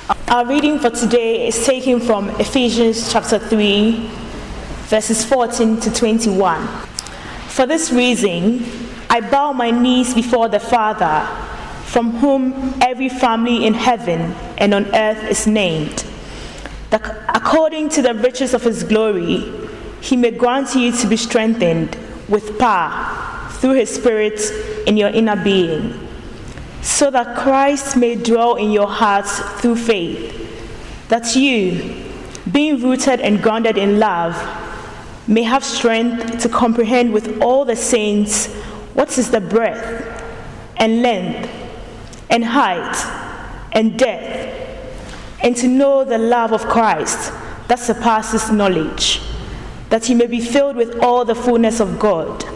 Our reading for today is taken from Ephesians chapter 3, verses 14 to 21. For this reason, I bow my knees before the Father, from whom every family in heaven and on earth is named, that according to the riches of his glory, he may grant you to be strengthened with power through his Spirit in your inner being, so that Christ may dwell in your hearts through faith, that you, being rooted and grounded in love, may have strength to comprehend with all the saints what is the breadth and length and height and depth, and to know the love of Christ that surpasses knowledge, that you may be filled with all the fullness of God.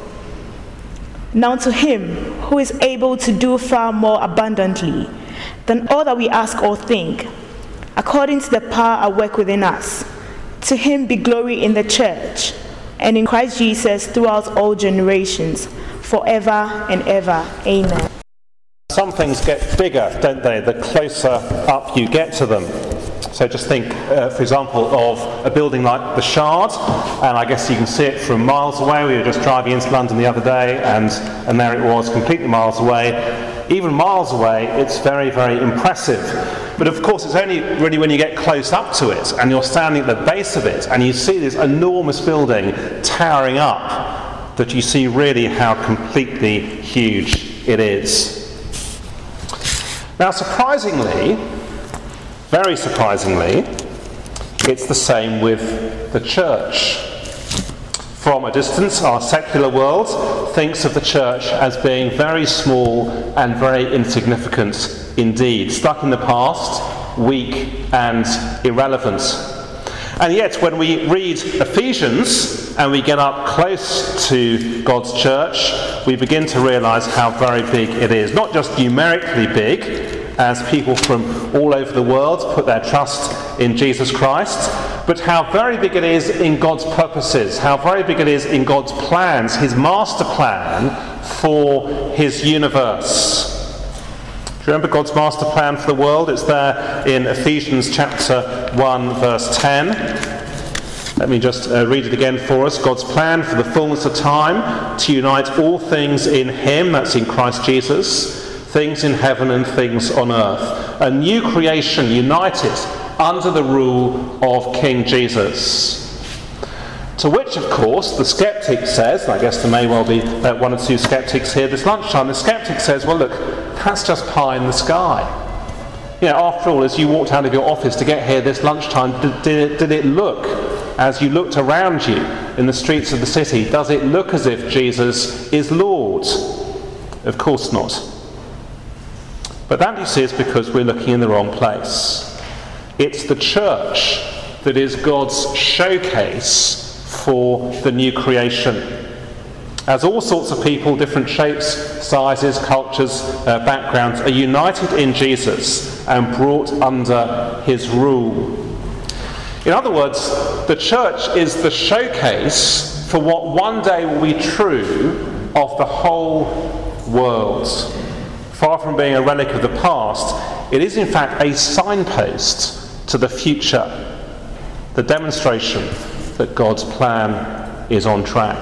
Now to him who is able to do far more abundantly than all that we ask or think, according to the power at work within us, to him be glory in the church and in Christ Jesus throughout all generations, forever and ever. Amen. Some things get bigger, don't they, the closer up you get to them. So just think, for example, of a building like the Shard, and I guess you can see it from miles away. We were just driving into London the other day, and there it was, completely miles away. Even miles away, it's very, very impressive. But of course, it's only really when you get close up to it, and you're standing at the base of it, and you see this enormous building towering up, that you see really how completely huge it is. Now, surprisingly, very surprisingly, it's the same with the church. From a distance, our secular world thinks of the church as being very small and very insignificant indeed, stuck in the past, weak and irrelevant. And yet, when we read Ephesians and we get up close to God's church, we begin to realise how very big it is. Not just numerically big, as people from all over the world put their trust in Jesus Christ, but how very big it is in God's purposes, how very big it is in God's plans, his master plan for his universe. Do you remember God's master plan for the world? It's there in Ephesians chapter 1, verse 10. Let me just read it again for us. God's plan for the fullness of time, to unite all things in him, that's in Christ Jesus, things in heaven and things on earth. A new creation united under the rule of King Jesus. To which, of course, the skeptic says, and I guess there may well be one or two skeptics here this lunchtime, the skeptic says, well look, that's just pie in the sky. You know, after all, as you walked out of your office to get here this lunchtime, did it look, as you looked around you in the streets of the city, does it look as if Jesus is Lord? Of course not. But that, you see, is because we're looking in the wrong place. It's the church that is God's showcase for the new creation. As all sorts of people, different shapes, sizes, cultures, backgrounds, are united in Jesus and brought under his rule. In other words, the church is the showcase for what one day will be true of the whole world. Far from being a relic of the past, it is in fact a signpost to the future, the demonstration that God's plan is on track.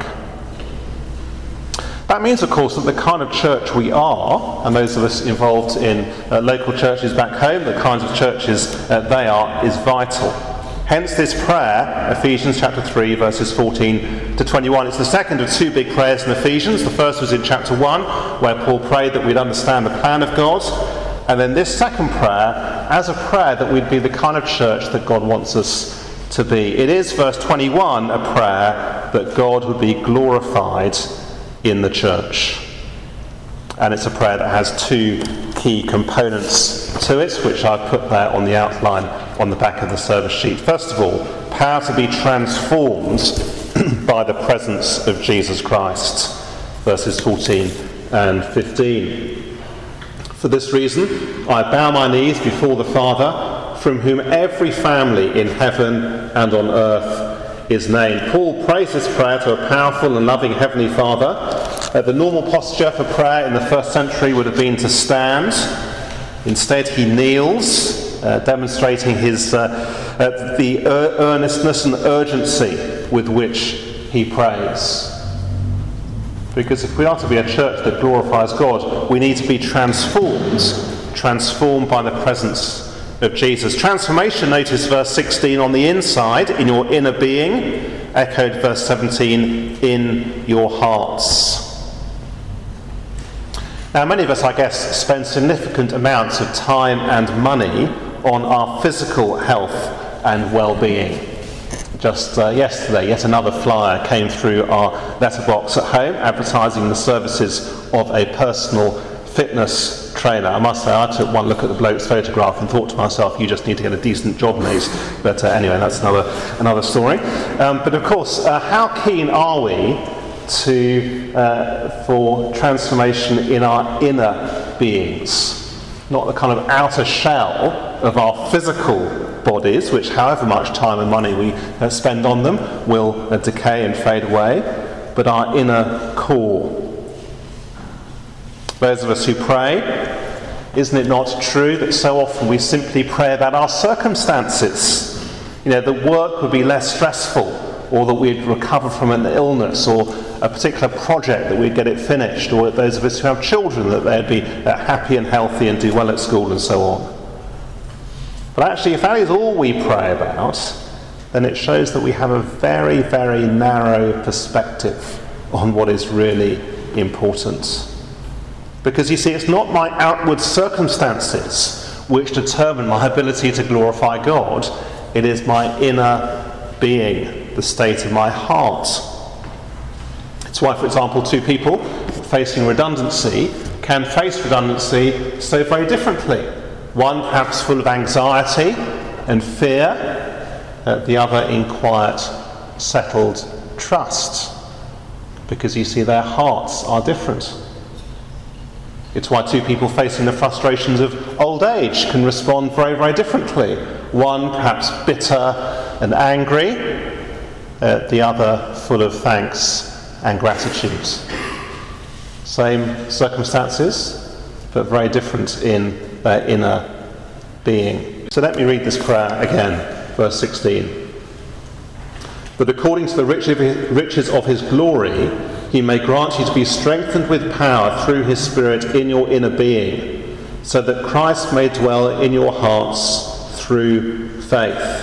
That means, of course, that the kind of church we are, and those of us involved in local churches back home, the kinds of churches they are, is vital. Hence this prayer, Ephesians chapter 3, verses 14 to 21. It's the second of two big prayers in Ephesians. The first was in chapter 1, where Paul prayed that we'd understand the plan of God. And then this second prayer, as a prayer that we'd be the kind of church that God wants us to be. It is, verse 21, a prayer that God would be glorified in the church. And it's a prayer that has two key components to it, which I've put there on the outline on the back of the service sheet. First of all, power to be transformed by the presence of Jesus Christ, verses 14 and 15. For this reason, I bow my knees before the Father, from whom every family in heaven and on earth is named. Paul prays this prayer to a powerful and loving Heavenly Father. The normal posture for prayer in the first century would have been to stand. Instead, he kneels demonstrating the earnestness and urgency with which he prays. Because if we are to be a church that glorifies God, we need to be transformed by the presence of Jesus. Transformation, notice verse 16, on the inside, in your inner being, echoed verse 17, in your hearts. Now, many of us, I guess, spend significant amounts of time and money on our physical health and well-being. Just yesterday, yet another flyer came through our letterbox at home advertising the services of a personal fitness trainer. I must say, I took one look at the bloke's photograph and thought to myself, you just need to get a decent job, mate. But anyway, that's another story. But of course, how keen are we for transformation in our inner beings? Not the kind of outer shell of our physical bodies, which however much time and money we spend on them will decay and fade away, but our inner core. Those of us who pray, isn't it not true that so often we simply pray about our circumstances? That work would be less stressful, or that we'd recover from an illness, or a particular project that we'd get it finished, or those of us who have children that they'd be happy and healthy and do well at school and so on. But actually, if that is all we pray about, then it shows that we have a very, very narrow perspective on what is really important. Because you see, it's not my outward circumstances which determine my ability to glorify God. It is my inner being, the state of my heart. It's why, for example, two people facing redundancy can face redundancy so very differently. One perhaps full of anxiety and fear, the other in quiet, settled trust. Because you see, their hearts are different. It's why two people facing the frustrations of old age can respond very, very differently. One perhaps bitter and angry, the other full of thanks and gratitude. Same circumstances, but very different in their inner being. So let me read this prayer again, verse 16. That according to the riches of his glory, he may grant you to be strengthened with power through his Spirit in your inner being, so that Christ may dwell in your hearts through faith.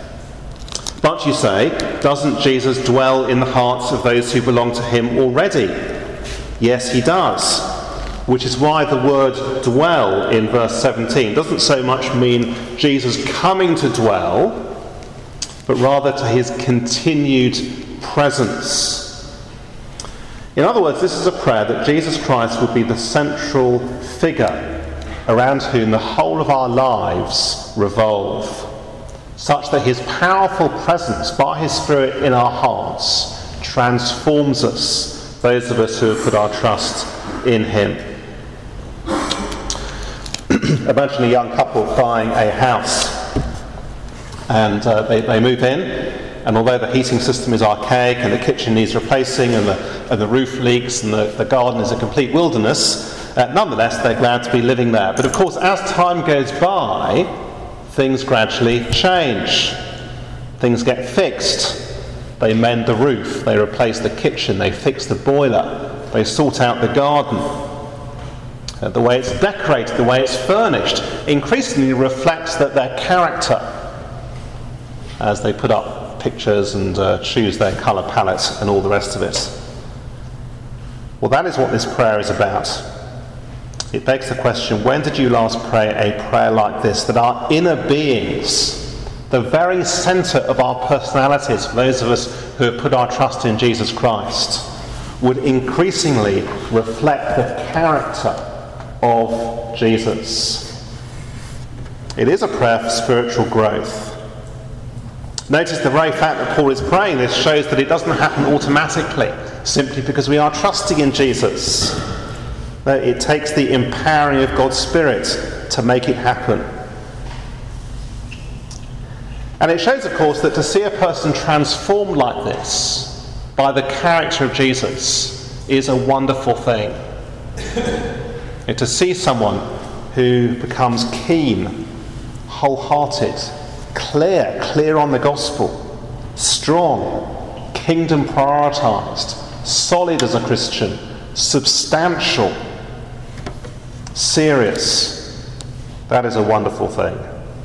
But you say, doesn't Jesus dwell in the hearts of those who belong to him already? Yes, he does. Which is why the word dwell in verse 17 doesn't so much mean Jesus coming to dwell, but rather to his continued presence. In other words, this is a prayer that Jesus Christ would be the central figure around whom the whole of our lives revolve, such that his powerful presence by his Spirit in our hearts transforms us, those of us who have put our trust in him. Imagine a young couple buying a house, and they move in, and although the heating system is archaic and the kitchen needs replacing and the roof leaks and the garden is a complete wilderness, nonetheless they're glad to be living there. But of course, as time goes by, things gradually change. Things get fixed. They mend the roof, they replace the kitchen, they fix the boiler, they sort out the garden. The way it's decorated, the way it's furnished, increasingly reflects their character as they put up pictures and choose their colour palette and all the rest of it. Well, that is what this prayer is about. It begs the question, when did you last pray a prayer like this, that our inner beings, the very centre of our personalities, for those of us who have put our trust in Jesus Christ, would increasingly reflect the character of Jesus? It is a prayer for spiritual growth. Notice the very fact that Paul is praying this shows that it doesn't happen automatically, simply because we are trusting in Jesus. It takes the empowering of God's Spirit to make it happen. And it shows, of course, that to see a person transformed like this by the character of Jesus is a wonderful thing. And to see someone who becomes keen, wholehearted, clear on the gospel, strong, kingdom prioritised, solid as a Christian, substantial, serious. That is a wonderful thing.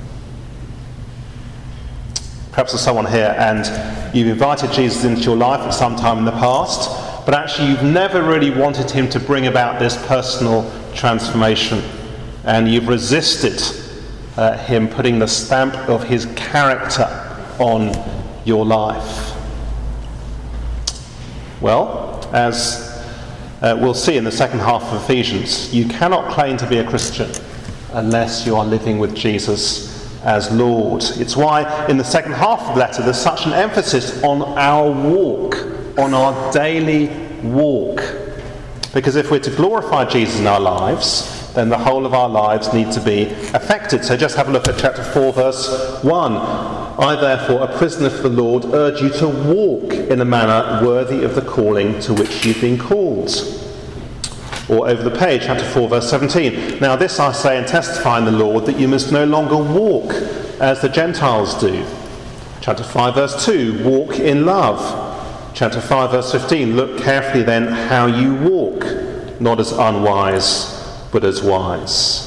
Perhaps there's someone here and you've invited Jesus into your life at some time in the past, but actually you've never really wanted him to bring about this personal transformation, and you've resisted him putting the stamp of his character on your life. Well, as we'll see in the second half of Ephesians, you cannot claim to be a Christian unless you are living with Jesus as Lord. It's why in the second half of the letter there's such an emphasis on our walk, on our daily walk. Because if we're to glorify Jesus in our lives, then the whole of our lives need to be affected. So just have a look at chapter 4, verse 1. I therefore, a prisoner for the Lord, urge you to walk in a manner worthy of the calling to which you've been called. Or over the page, chapter 4, verse 17. Now this I say and testify in the Lord, that you must no longer walk as the Gentiles do. Chapter 5, verse 2, walk in love. Chapter 5, verse 15, look carefully then how you walk, not as unwise, but as wise.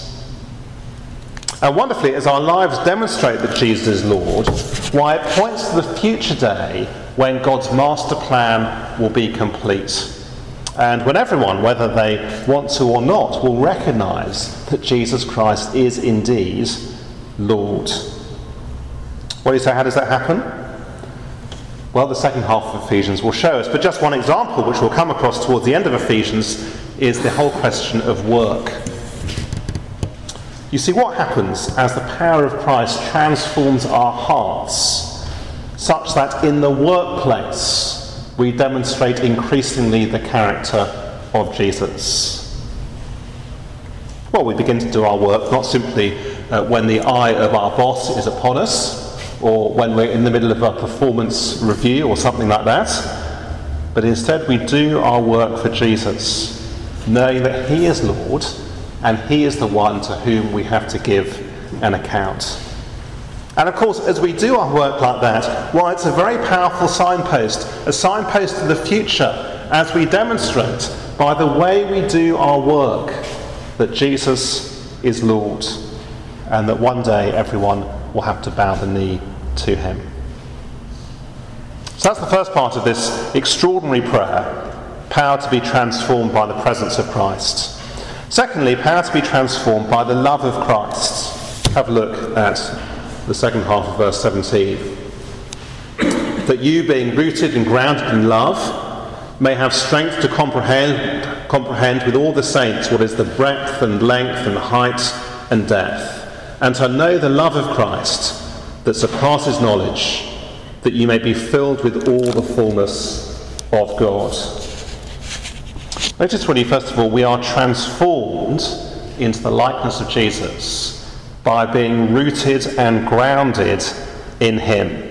And wonderfully, as our lives demonstrate that Jesus is Lord, why it points to the future day when God's master plan will be complete. And when everyone, whether they want to or not, will recognise that Jesus Christ is indeed Lord. What do you say, how does that happen? Well, the second half of Ephesians will show us. But just one example, which we'll come across towards the end of Ephesians, is the whole question of work. You see, what happens as the power of Christ transforms our hearts, such that in the workplace we demonstrate increasingly the character of Jesus? Well, we begin to do our work not simply when the eye of our boss is upon us, or when we're in the middle of a performance review or something like that, but instead we do our work for Jesus, knowing that he is Lord and he is the one to whom we have to give an account. And of course, as we do our work like that, well, it's a very powerful signpost, a signpost to the future, as we demonstrate by the way we do our work that Jesus is Lord, and that one day everyone will have to bow the knee to him. So that's the first part of this extraordinary prayer, power to be transformed by the presence of Christ. Secondly, power to be transformed by the love of Christ. Have a look at the second half of verse 17. That you, being rooted and grounded in love, may have strength to comprehend with all the saints what is the breadth and length and height and depth, and to know the love of Christ that surpasses knowledge, that you may be filled with all the fullness of God. Notice really, first of all, we are transformed into the likeness of Jesus by being rooted and grounded in him.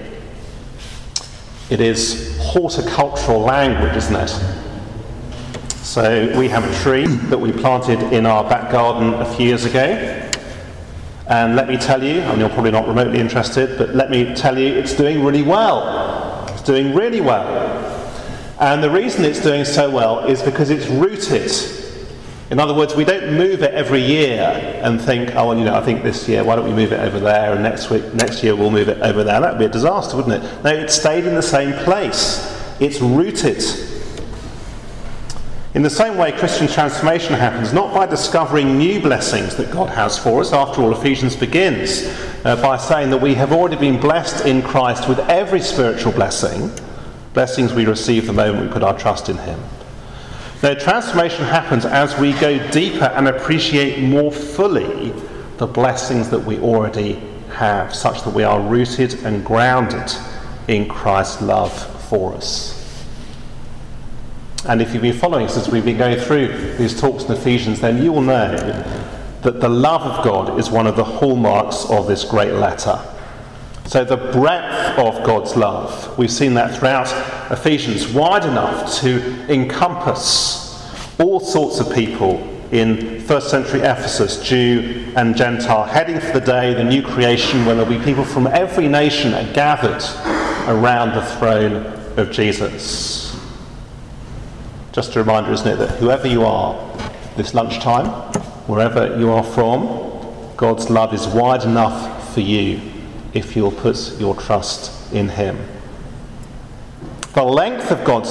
It is horticultural language, isn't it? So we have a tree that we planted in our back garden a few years ago. And let me tell you, and you're probably not remotely interested, but let me tell you, it's doing really well. It's doing really well. And the reason it's doing so well is because it's rooted. In other words, we don't move it every year and think, oh, well, I think this year, why don't we move it over there, and next year we'll move it over there. That would be a disaster, wouldn't it? No, it stayed in the same place. It's rooted. In the same way, Christian transformation happens not by discovering new blessings that God has for us. After all, Ephesians begins by saying that we have already been blessed in Christ with every spiritual blessing, blessings we receive the moment we put our trust in him. No, transformation happens as we go deeper and appreciate more fully the blessings that we already have, such that we are rooted and grounded in Christ's love for us. And if you've been following us as we've been going through these talks in Ephesians, then you will know that the love of God is one of the hallmarks of this great letter. So the breadth of God's love, we've seen that throughout Ephesians, wide enough to encompass all sorts of people in first century Ephesus, Jew and Gentile, heading for the day, the new creation, when there'll be people from every nation gathered around the throne of Jesus. Just a reminder, isn't it, that whoever you are this lunchtime, wherever you are from, God's love is wide enough for you if you'll put your trust in him. The length of God's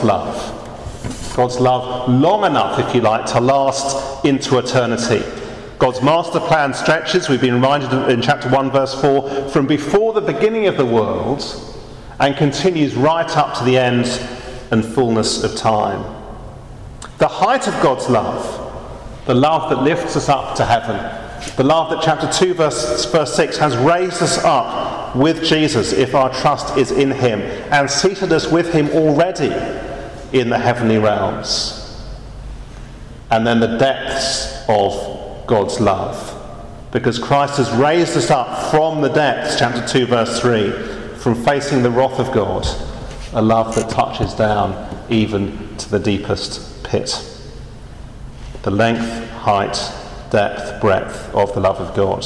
love long enough, if you like, to last into eternity. God's master plan stretches, we've been reminded in chapter 1 verse 4, from before the beginning of the world and continues right up to the end and fullness of time. The height of God's love, the love that lifts us up to heaven, the love that chapter 2 verse 6 has raised us up with Jesus if our trust is in him, and seated us with him already in the heavenly realms. And then the depths of God's love, because Christ has raised us up from the depths, chapter 2 verse 3, from facing the wrath of God, a love that touches down even to the deepest pit. The length, height, depth, breadth of the love of God.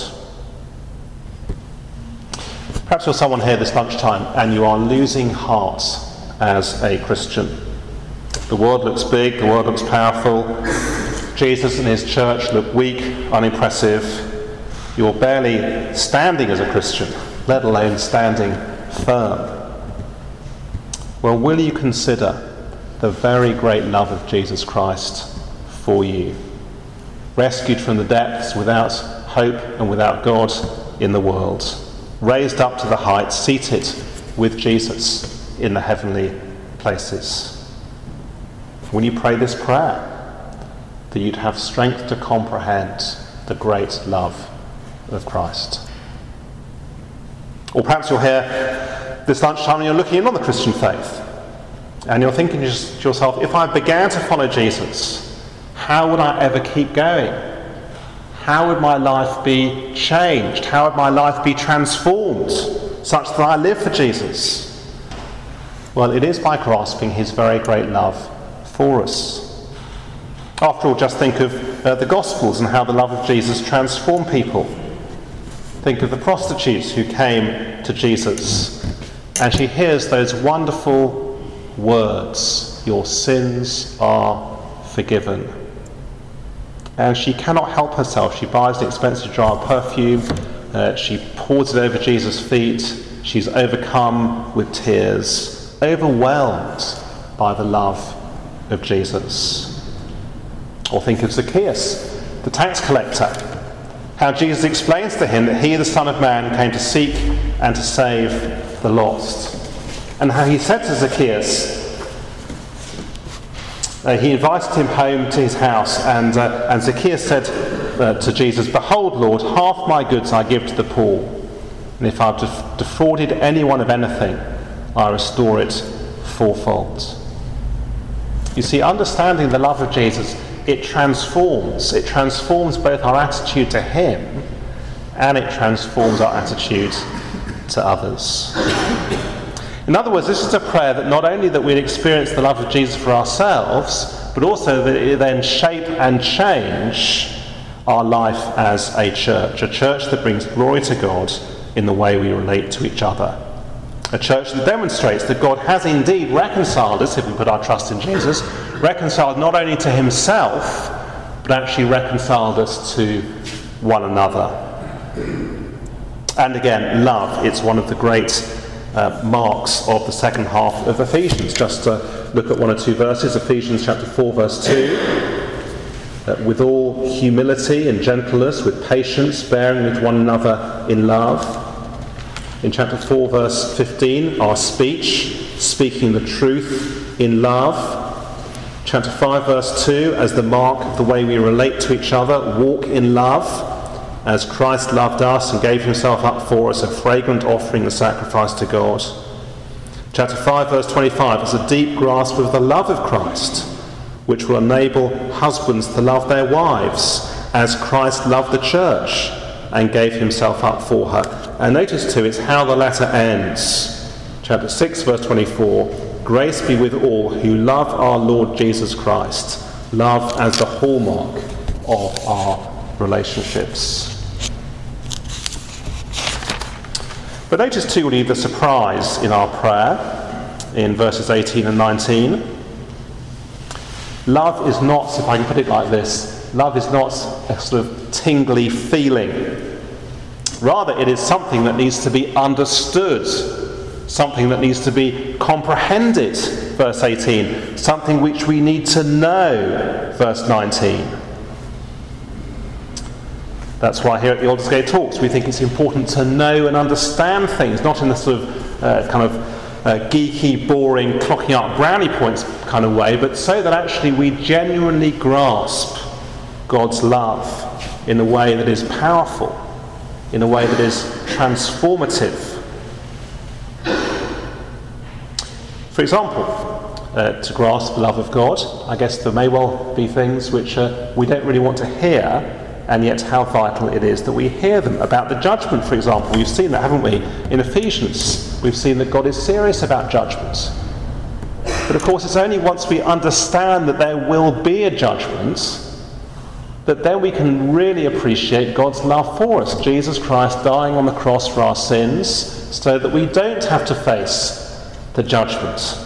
Perhaps you're someone here this lunchtime and you are losing heart as a Christian. The world looks big, the world looks powerful. Jesus and his church look weak, unimpressive. You're barely standing as a Christian, let alone standing firm. Well, will you consider the very great love of Jesus Christ for you? Rescued from the depths, without hope and without God in the world. Raised up to the heights, seated with Jesus in the heavenly places. When you pray this prayer, that you'd have strength to comprehend the great love of Christ. Or perhaps you're here this lunchtime and you're looking in on the Christian faith, and you're thinking to yourself, if I began to follow Jesus, how would I ever keep going? How would my life be changed? How would my life be transformed such that I live for Jesus? Well, it is by grasping his very great love for us. After all, just think of the Gospels and how the love of Jesus transformed people. Think of the prostitute who came to Jesus and she hears those wonderful words, "Your sins are forgiven." And she cannot help herself. She buys an expensive jar of perfume, she pours it over Jesus' feet, she's overcome with tears, overwhelmed by the love of Jesus. Or think of Zacchaeus, the tax collector, how Jesus explains to him that he, the Son of Man, came to seek and to save the lost. And how he said to Zacchaeus, he invited him home to his house, and Zacchaeus said to Jesus, "Behold, Lord, half my goods I give to the poor, and if I've defrauded anyone of anything, I restore it fourfold." You see, understanding the love of Jesus, it transforms both our attitude to him and it transforms our attitude to others. In other words, this is a prayer that not only that we'd experience the love of Jesus for ourselves, but also that it then shape and change our life as a church that brings glory to God in the way we relate to each other. A church that demonstrates that God has indeed reconciled us, if we put our trust in Jesus, reconciled not only to himself, but actually reconciled us to one another. And again, love, it's one of the great marks of the second half of Ephesians. Just to look at one or two verses. Ephesians chapter 4 verse 2. With all humility and gentleness, with patience, bearing with one another in love. In chapter 4 verse 15, our speech, speaking the truth in love. Chapter 5 verse 2, as the mark of the way we relate to each other, walk in love, as Christ loved us and gave himself up for us, a fragrant offering and sacrifice to God. Chapter 5 verse 25 is a deep grasp of the love of Christ, which will enable husbands to love their wives as Christ loved the church and gave himself up for her. And notice too, it's how the letter ends. Chapter 6 verse 24, grace be with all who love our Lord Jesus Christ, love as the hallmark of our relationships. But notice too, the surprise in our prayer in verses 18 and 19. Love is not, if I can put it like this, love is not a sort of tingly feeling. Rather, it is something that needs to be understood, something that needs to be comprehended, verse 18, something which we need to know, verse 19. That's why here at the Aldersgate Talks we think it's important to know and understand things, not in the sort of geeky, boring, clocking up brownie points kind of way, but so that actually we genuinely grasp God's love in a way that is powerful, in a way that is transformative. For example, to grasp the love of God, I guess there may well be things which we don't really want to hear, and yet how vital it is that we hear them. About the judgment, for example. We've seen that, haven't we? In Ephesians, we've seen that God is serious about judgment. But of course, it's only once we understand that there will be a judgment that then we can really appreciate God's love for us. Jesus Christ dying on the cross for our sins so that we don't have to face the judgment.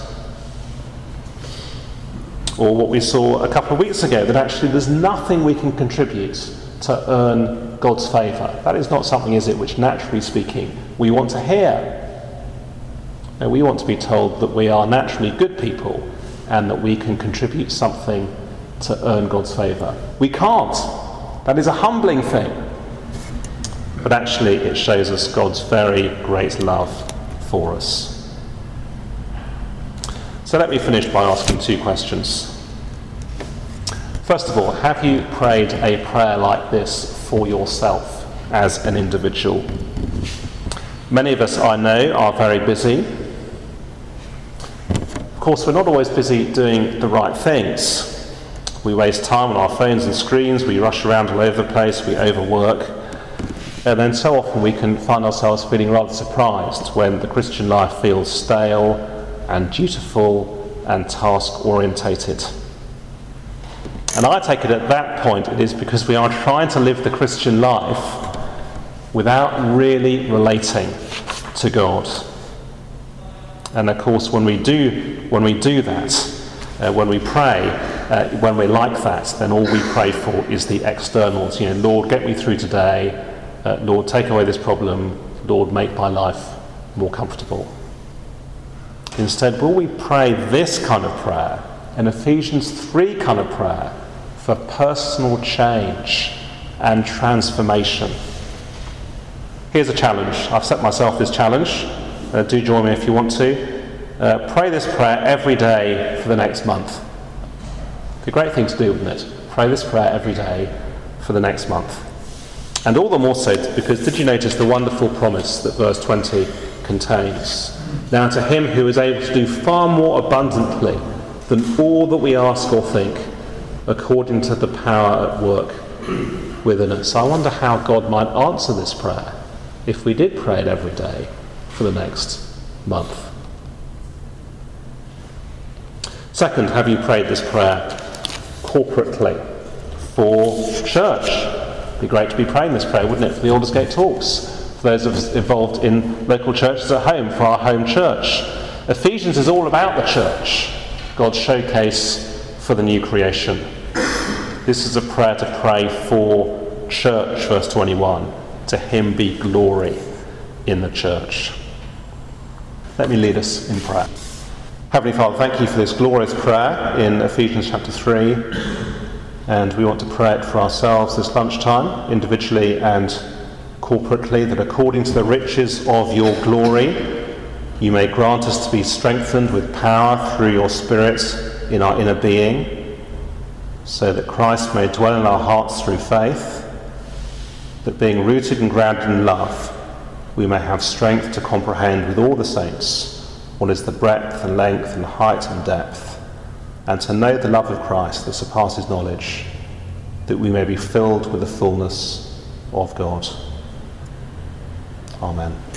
Or what we saw a couple of weeks ago, that actually there's nothing we can contribute to earn God's favour. That is not something, is it, which naturally speaking we want to hear. No, we want to be told that we are naturally good people and that we can contribute something to earn God's favour. We can't. That is a humbling thing. But actually it shows us God's very great love for us. So let me finish by asking two questions. First of all, have you prayed a prayer like this for yourself as an individual? Many of us, I know, are very busy. Of course, we're not always busy doing the right things. We waste time on our phones and screens, we rush around all over the place, we overwork. And then so often we can find ourselves feeling rather surprised when the Christian life feels stale and dutiful and task-orientated. And I take it at that point it is because we are trying to live the Christian life without really relating to God. And of course when we do that, when we pray, when we're like that, then all we pray for is the externals. Lord, get me through today. Lord, take away this problem. Lord, make my life more comfortable. Instead, will we pray this kind of prayer, an Ephesians 3 kind of prayer, for personal change and transformation? Here's a challenge. I've set myself this challenge. Do join me if you want to. Pray this prayer every day for the next month. It's a great thing to do, wouldn't it? Pray this prayer every day for the next month. And all the more so because did you notice the wonderful promise that verse 20 contains? Now to him who is able to do far more abundantly than all that we ask or think, according to the power at work within us. I wonder how God might answer this prayer if we did pray it every day for the next month. Second, have you prayed this prayer corporately for church? It'd be great to be praying this prayer, wouldn't it, for the Aldersgate Talks, for those of us involved in local churches at home, for our home church. Ephesians is all about the church, God's showcase for the new creation. This is a prayer to pray for church, verse 21. To him be glory in the church. Let me lead us in prayer. Heavenly Father, thank you for this glorious prayer in Ephesians chapter 3. And we want to pray it for ourselves this lunchtime, individually and corporately, that according to the riches of your glory, you may grant us to be strengthened with power through your Spirit in our inner being, so that Christ may dwell in our hearts through faith, that being rooted and grounded in love, we may have strength to comprehend with all the saints what is the breadth and length and height and depth, and to know the love of Christ that surpasses knowledge, that we may be filled with the fullness of God. Amen.